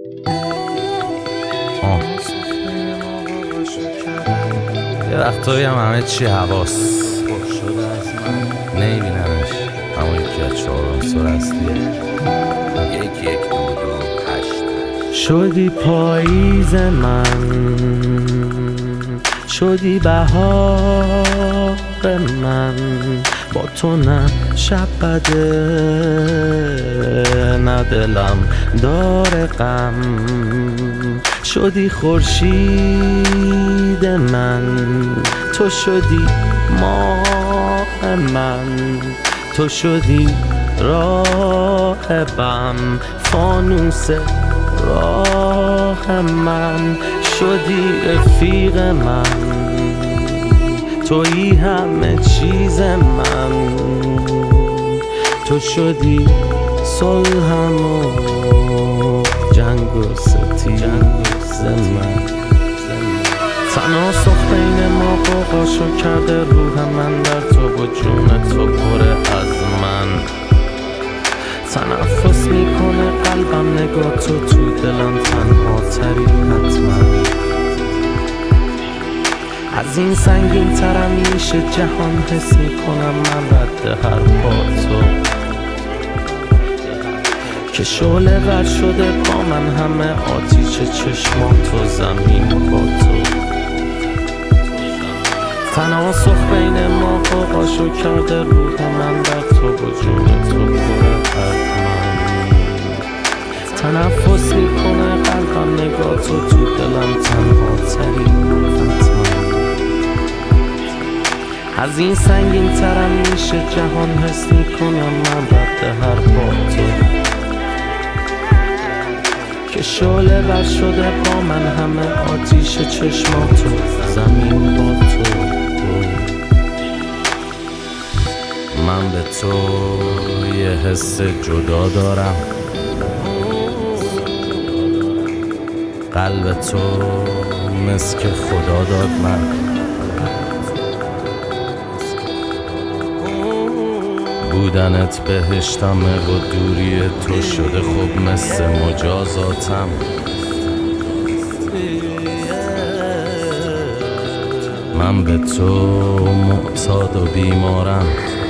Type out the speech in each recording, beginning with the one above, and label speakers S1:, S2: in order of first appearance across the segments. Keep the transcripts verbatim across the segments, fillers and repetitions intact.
S1: آه. یه وقتایی هم همه چی حواس نمیبینمش، همون یکی از چهارم سر اصلیه. یک یک دو دو هشت. شدی پاییز من، شدی بهار من، با تو نه شب بده نه دلم داره غم. شدی خورشید من، تو شدی ماه من، تو شدی راهبم، فانوس راه من. شدی رفیق من، تویی همه چیز من، تو شدی صلحم و جنگ و ستیز من. تناسخ بین ما قوقاشو کرده روح من در تو و جون تو پر از من. تنفس میکنه قلبم نگاه تو تو دلم تنها تری حتما. از این سنگین ترم میشه جهان، حس میکنم من رد هر پا تو که شعله ور شده با من، همه آتیش چشمات و زمین با تو. تناسخ بین ما قوقاشو کرده روح من در تو و جون تو پر از من. تنفس میکنه قلبم نگاه تو تو دلم تنها تری حتما. از این سنگین ترم میشه جهان، حس میکنم من رد هر پا تو که شعله ور شده با من، همه آتیش چشماتو زمین با تو. من به تو یه حس جدا دارم، قلب تو مثل که خدا داد من. بودنت بهشتمه و دوری تو شده خب مثل مجازاتم. من به تو معتاد و بیمارم،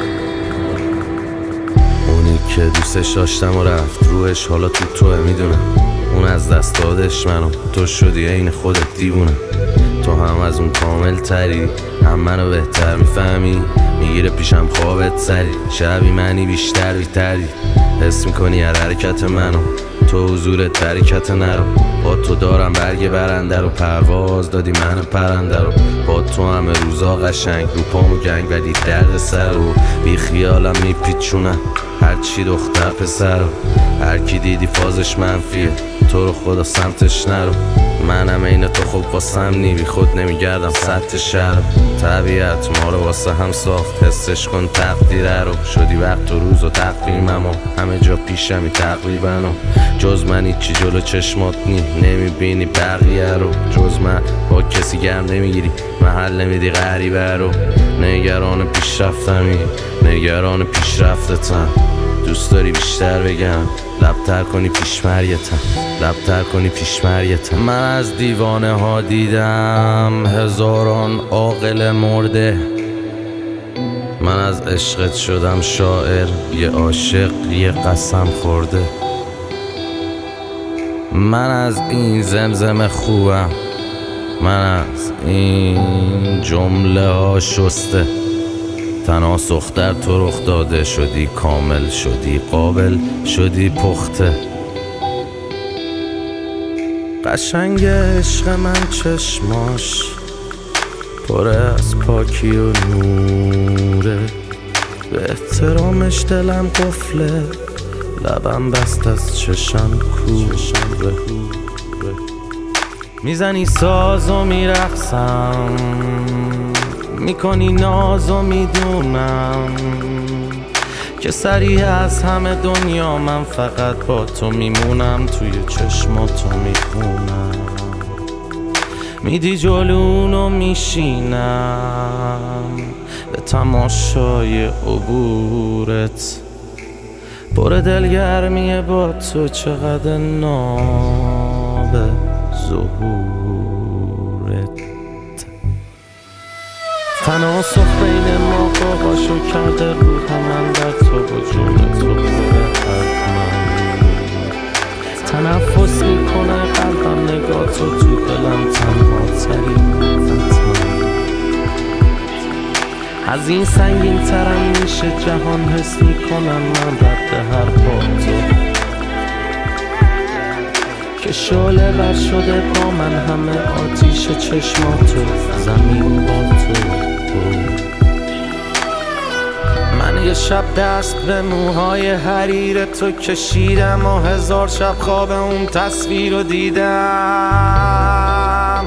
S1: اونی که دوستش داشتم و رفت روحش حالا تو توه. میدونم اون از دست دادش منو، تو شدی عین خودت دیوونه. تو هم از اون کامل تری، هم منو بهتر میفهمی. میگیره پیشم خوابت سری، شبی منی بیشتر بیتری. حس میکنی هر حرکت منو، تو حضورت برکت نرو. با تو دارم برگ برنده رو، پرواز دادی من پرنده رو. با تو همه روزا قشنگ، رو پامو گنگ ولی درد سر رو. بی خیالم میپیچونم هرچی دختر پسر رو. هر کی دیدی فازش منفیه، تو رو خدا سمتش نرو. منم این تو خوب واسم نی، بی خود نمیگردم سطح شهر. طبیعت ما رو واسه هم ساخت، حسش کن تقدیره رو. شدی وقت و روز و تقویمم و همه جا پیشمی تقریبا و جز من هیچی جلو چشمات نی. نمیبینی بقیه رو، جز من با کسی گرم نمیگیری، محل نمیدی غریبه رو. نگران پیشرفتمی، نگران پیشرفتتم. دوست داری بیشتر بگم، لبتر کنی پیشمریتم، لبتر کنی پیشمریتم. من از دیوانه ها دیدم هزاران عاقل مرده. من از عشقت شدم شاعر، یه عاشق یه قسم خورده. من از این زمزم خوبم، من از این جمله ها شسته. تناسخ در تو رخ داده، شدی کامل، شدی قابل، شدی پخته. قشنگ عشق من چشماش پر از پاکی و نوره. به احترامش دلم قفله، لبم بست از چشم کوره. میزنی ساز و میرقصم، میکنی ناز و میدونم که سریع از همه دنیا من فقط با تو میمونم. توی چشماتو میخونم، میدی جلونو میشینم به تماشای عبورت. پر دلگرمیه با تو، چقدر ناب ظهورت. تناسخ بین ما قاقاشو کرده روح من در تو و جون تو پره حتما. تنفس میکنه قلبم نگاه تو، تو دلم تنها ترین حتما. از این سنگین ترم میشه جهان، حس میکنم من رد هر پا تو که شعله ور شده با من، همه آتیش چشماتو، زمین با تو. من یه شب دست به موهای حریر تو کشیدم و هزار شب خواب اون تصویر رو دیدم.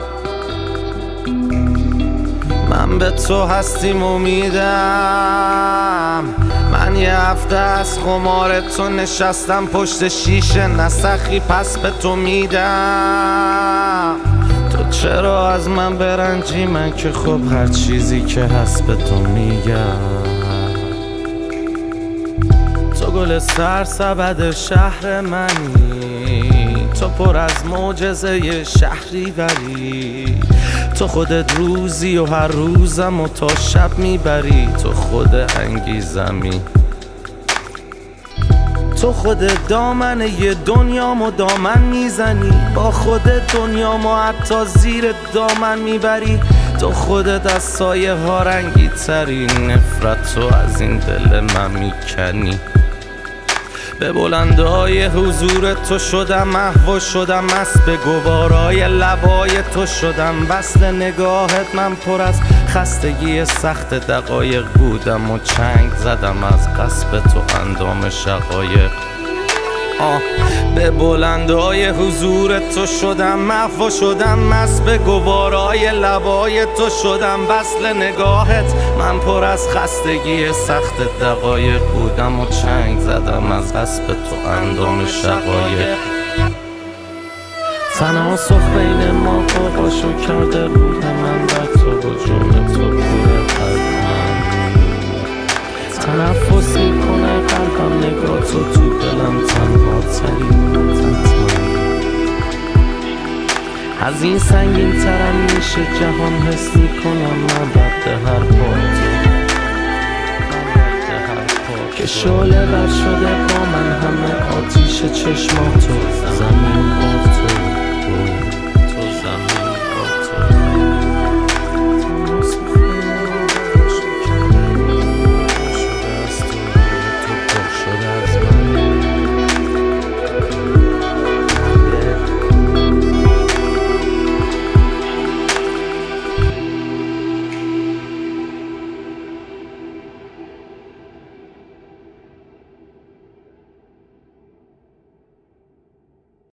S1: من به تو هستیم امیدم. من یه هفته از خمار تو نشستم پشت شیشه، نسخی پس به تو میدم. تو چرا از من برنجی؟ من که خب هر چیزی که هست به تو میگم. تو گل سرسبد شهر منی، تو پر از معجزه شهری ولی تو خودت روزی و هر روزم و تا شب میبری. تو خود انگیزمی، تو خود دامن یه دنیامو دامن میزنی، با خودت دنیامو حتی زیر دامن میبری. تو خودت از سایه ها رنگی تری، نفرت تو از این دل من میکنی. به بلندای حضور تو شدم محو شدم، مست به گوارای لبای تو شدم. وصل نگاهت من پر از خستگی سخت دقایق بودم و چنگ زدم از قصب تو اندام شقایق. آه به بلندای حضور تو شدم محو شدم، مست به گوارای لبای تو شدم. وصل نگاهت من پر از خستگی سخت دقایق بودم و چنگ زدم از قصب تو اندام شقایق. تناسخ بین ما قاقاشو کرده روح من در تو و جون تو پره حتما. تنفس میکنه قلبم نگاه تو، تو دلم تنها ترین حتما. از این سنگین ترم میشه جهان، حس میکنم من رد هر پا تو که شعله ور شده با من، همه آتیش چشماتو، زمین